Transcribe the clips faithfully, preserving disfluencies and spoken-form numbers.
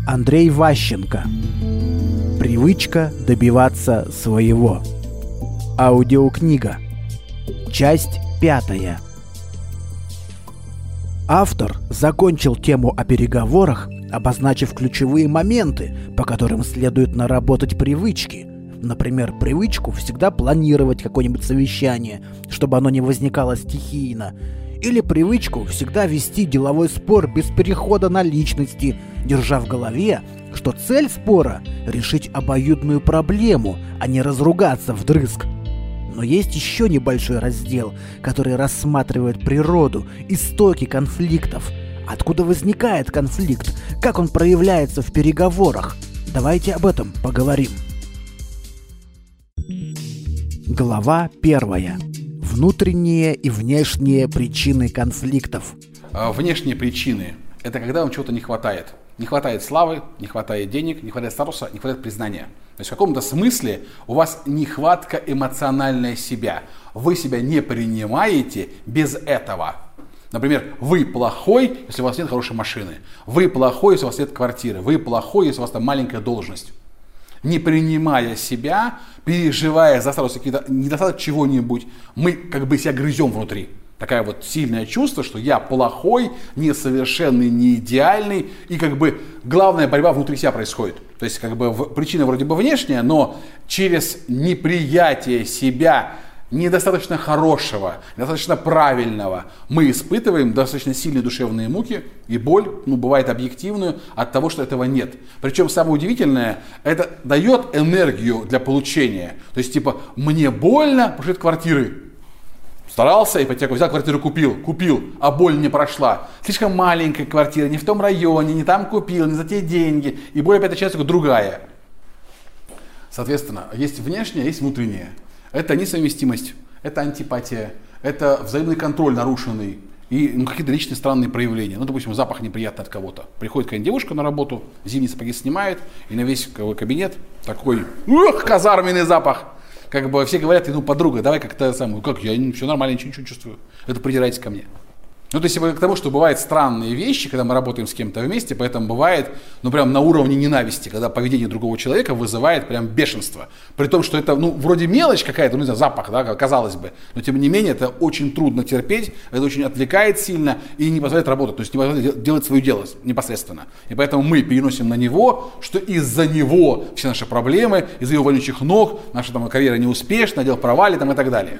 Андрей Ващенко. Привычка добиваться своего. Аудиокнига. Часть пятая. Автор закончил тему о переговорах, обозначив ключевые моменты, по которым следует наработать привычки. Например, привычку всегда планировать какое-нибудь совещание, чтобы оно не возникало стихийно. Или привычку всегда вести деловой спор без перехода на личности, держа в голове, что цель спора – решить обоюдную проблему, а не разругаться вдрызг. Но есть еще небольшой раздел, который рассматривает природу, истоки конфликтов. Откуда возникает конфликт, как он проявляется в переговорах. Давайте об этом поговорим. Глава первая. Внутренние и внешние причины конфликтов. Внешние причины – это когда вам чего-то не хватает. Не хватает славы, не хватает денег, не хватает статуса, не хватает признания. То есть в каком-то смысле у вас нехватка эмоциональная себя. Вы себя не принимаете без этого. Например, вы плохой, если у вас нет хорошей машины. Вы плохой, если у вас нет квартиры. Вы плохой, если у вас там маленькая должность. Не принимая себя, переживая за статус какие-то недостаток чего-нибудь, мы как бы себя грызем внутри. Такое вот сильное чувство, что я плохой, несовершенный, не идеальный. И как бы главная борьба внутри себя происходит. То есть как бы в, причина вроде бы внешняя, но через неприятие себя, недостаточно хорошего, недостаточно правильного, мы испытываем достаточно сильные душевные муки и боль, ну, бывает объективную, от того, что этого нет. Причем самое удивительное, это дает энергию для получения. То есть типа, мне больно, потому что это квартиры. Старался, ипотеку взял, квартиру купил, купил, а боль не прошла. Слишком маленькая квартира, не в том районе, не там купил, не за те деньги. И боль опять начинается другая. Соответственно, есть внешнее, есть внутреннее. Это несовместимость, это антипатия, это взаимный контроль нарушенный и ну, какие-то личные странные проявления. Ну, допустим, запах неприятный от кого-то. Приходит какая-нибудь девушка на работу, зимние сапоги снимает, и на весь кабинет такой, ух, казарменный запах. Как бы все говорят, ну, подруга, давай как-то самую, как я, все нормально, ничего, ничего не чувствую. Это придирайтесь ко мне. Ну, то есть, к тому, что бывают странные вещи, когда мы работаем с кем-то вместе, поэтому бывает, ну, прям на уровне ненависти, когда поведение другого человека вызывает прям бешенство. При том, что это, ну, вроде мелочь какая-то, ну, не знаю, запах, да, казалось бы, но, тем не менее, это очень трудно терпеть, это очень отвлекает сильно и не позволяет работать, то есть не позволяет делать свое дело непосредственно. И поэтому мы переносим на него, что из-за него все наши проблемы, из-за его вонючих ног, наша там карьера неуспешна, дело провалит там, и так далее.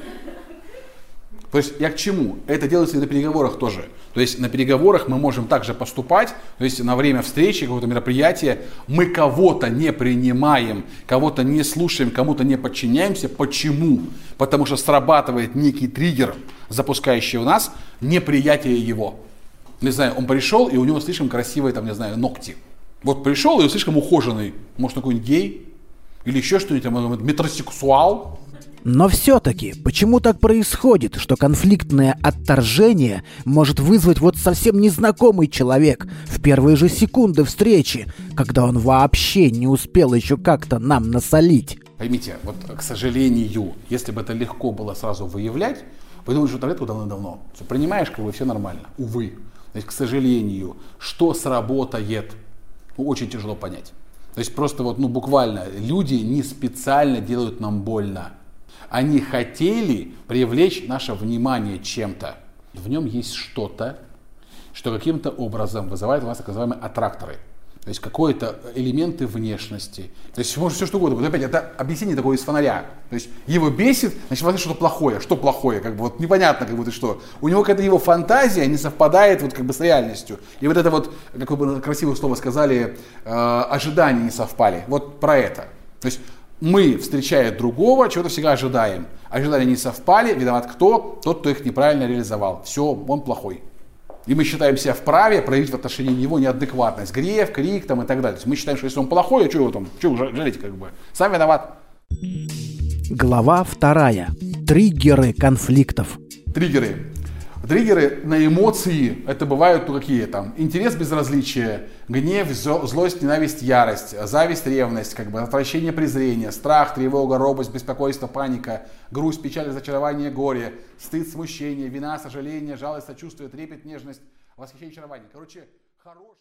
То есть я к чему? Это делается и на переговорах тоже. То есть на переговорах мы можем также поступать, то есть на время встречи, какого-то мероприятия, мы кого-то не принимаем, кого-то не слушаем, кому-то не подчиняемся. Почему? Потому что срабатывает некий триггер, запускающий у нас неприятие его. Не знаю, он пришел, и у него слишком красивые, там, не знаю, ногти. Вот пришел, и он слишком ухоженный. Может, какой-нибудь гей? Или еще что-нибудь, там, метросексуал? Но все-таки, почему так происходит, что конфликтное отторжение может вызвать вот совсем незнакомый человек в первые же секунды встречи, когда он вообще не успел еще как-то нам насолить? Поймите, вот, к сожалению, если бы это легко было сразу выявлять, вы думаете, что это давно-давно. Все принимаешь, как бы все нормально. Увы. То есть, к сожалению, что сработает, ну, очень тяжело понять. То есть просто вот, ну, буквально, люди не специально делают нам больно. Они хотели привлечь наше внимание чем-то. В нем есть что-то, что каким-то образом вызывает у нас так называемые аттракторы. То есть какие-то элементы внешности. То есть может все что угодно. Вот опять это объяснение такое из фонаря. То есть его бесит, значит, вот что-то плохое. Что плохое? Как бы вот непонятно, как будто что. У него какая-то его фантазия не совпадает вот как бы с реальностью. И вот это вот, как вы красивое слово сказали, э, ожидания не совпали. Вот про это. То есть мы, встречая другого, чего-то всегда ожидаем. Ожидания не совпали, виноват кто? Тот, кто их неправильно реализовал. Все, он плохой. И мы считаем себя вправе проявить в отношении него неадекватность, гнев, крик там, и так далее. То есть мы считаем, что если он плохой, а что его там, что вы жалеете, как бы? Сам виноват. Глава вторая. Триггеры конфликтов. Триггеры. Триггеры на эмоции, это бывают ну, какие там, интерес, безразличие, гнев, злость, ненависть, ярость, зависть, ревность, как бы, отвращение, презрение, страх, тревога, робость, беспокойство, паника, грусть, печаль, разочарование, горе, стыд, смущение, вина, сожаление, жалость, сочувствие, трепет, нежность, восхищение, очарование. Короче, хороший...